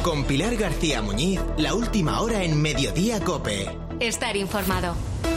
Con Pilar García Muñiz, la última hora en Mediodía COPE. Estar informado.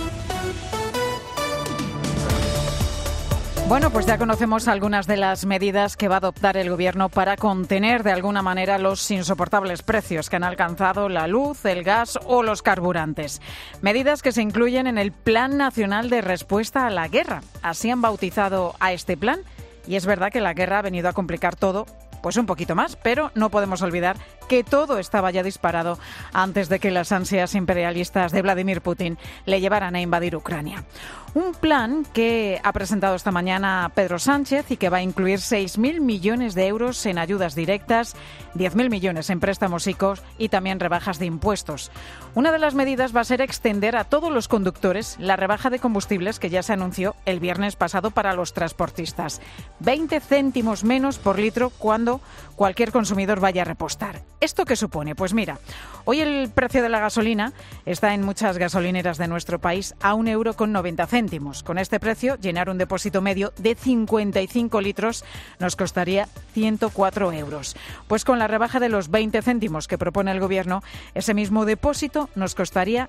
Bueno, pues ya conocemos algunas de las medidas que va a adoptar el Gobierno para contener de alguna manera los insoportables precios que han alcanzado la luz, el gas o los carburantes. Medidas que se incluyen en el Plan Nacional de Respuesta a la Guerra. Así han bautizado a este plan. Y es verdad que la guerra ha venido a complicar todo, pues un poquito más, pero no podemos olvidar que todo estaba ya disparado antes de que las ansias imperialistas de Vladimir Putin le llevaran a invadir Ucrania. Un plan que ha presentado esta mañana Pedro Sánchez y que va a incluir 6.000 millones de euros en ayudas directas, 10.000 millones en préstamos ICO y también rebajas de impuestos. Una de las medidas va a ser extender a todos los conductores la rebaja de combustibles que ya se anunció el viernes pasado para los transportistas. 20 céntimos menos por litro cuando cualquier consumidor vaya a repostar. ¿Esto qué supone? Pues mira, hoy el precio de la gasolina está en muchas gasolineras de nuestro país a 1,90 €. Con este precio, llenar un depósito medio de 55 litros nos costaría 104 euros. Pues con la rebaja de los 20 céntimos que propone el Gobierno, ese mismo depósito nos costaría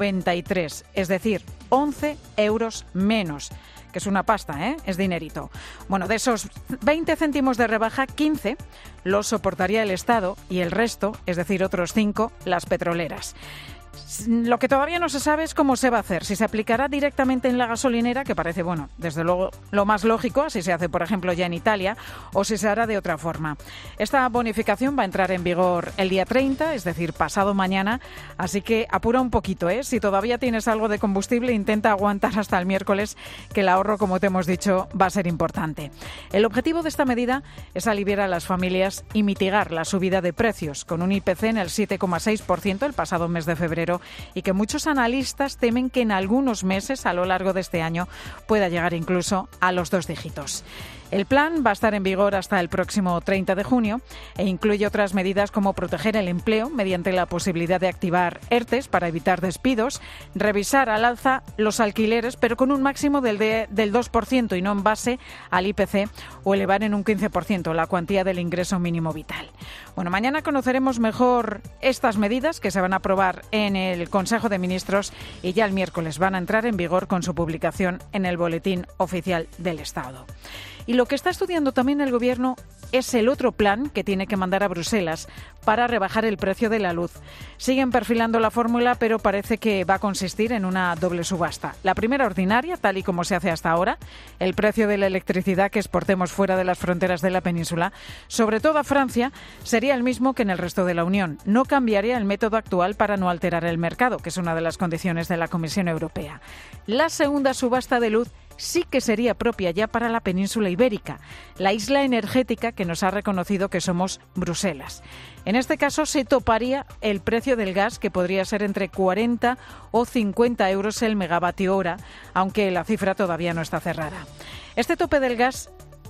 93, es decir, 11 euros menos. Que es una pasta, ¿eh? Es dinerito. Bueno, de esos 20 céntimos de rebaja, 15 los soportaría el Estado y el resto, es decir, otros 5, las petroleras. Lo que todavía no se sabe es cómo se va a hacer, si se aplicará directamente en la gasolinera, que parece, bueno, desde luego lo más lógico, así se hace, por ejemplo, ya en Italia, o si se hará de otra forma. Esta bonificación va a entrar en vigor el día 30, es decir, pasado mañana, así que apura un poquito, ¿eh? Si todavía tienes algo de combustible, intenta aguantar hasta el miércoles, que el ahorro, como te hemos dicho, va a ser importante. El objetivo de esta medida es aliviar a las familias y mitigar la subida de precios, con un IPC en el 7,6% el pasado mes de febrero, y que muchos analistas temen que en algunos meses a lo largo de este año pueda llegar incluso a los 2 dígitos. El plan va a estar en vigor hasta el próximo 30 de junio e incluye otras medidas como proteger el empleo mediante la posibilidad de activar ERTEs para evitar despidos, revisar al alza los alquileres, pero con un máximo del 2% y no en base al IPC, o elevar en un 15% la cuantía del ingreso mínimo vital. Bueno, mañana conoceremos mejor estas medidas que se van a aprobar en el Consejo de Ministros y ya el miércoles van a entrar en vigor con su publicación en el Boletín Oficial del Estado. Y lo que está estudiando también el Gobierno es el otro plan que tiene que mandar a Bruselas para rebajar el precio de la luz. Siguen perfilando la fórmula, pero parece que va a consistir en una doble subasta. La primera ordinaria, tal y como se hace hasta ahora, el precio de la electricidad que exportemos fuera de las fronteras de la península, sobre todo a Francia, sería el mismo que en el resto de la Unión. No cambiaría el método actual para no alterar el mercado, que es una de las condiciones de la Comisión Europea. La segunda subasta de luz sí que sería propia ya para la península ibérica, la isla energética que nos ha reconocido que somos Bruselas. En este caso se toparía el precio del gas, que podría ser entre 40 o 50 euros el megavatio hora, aunque la cifra todavía no está cerrada. Este tope del gas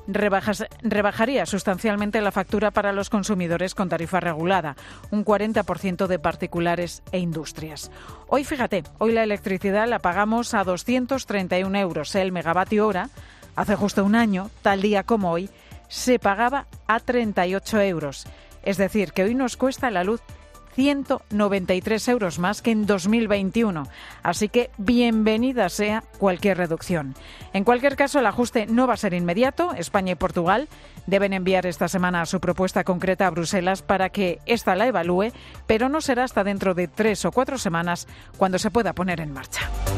rebajaría sustancialmente la factura para los consumidores con tarifa regulada, un 40% de particulares e industrias. Hoy, fíjate, hoy la electricidad la pagamos a 231 euros el megavatio hora. Hace justo un año, tal día como hoy, se pagaba a 38 euros. Es decir, que hoy nos cuesta la luz 193 euros más que en 2021. Así que bienvenida sea cualquier reducción. En cualquier caso, el ajuste no va a ser inmediato. España y Portugal deben enviar esta semana su propuesta concreta a Bruselas para que ésta la evalúe, pero no será hasta dentro de 3 o 4 semanas cuando se pueda poner en marcha.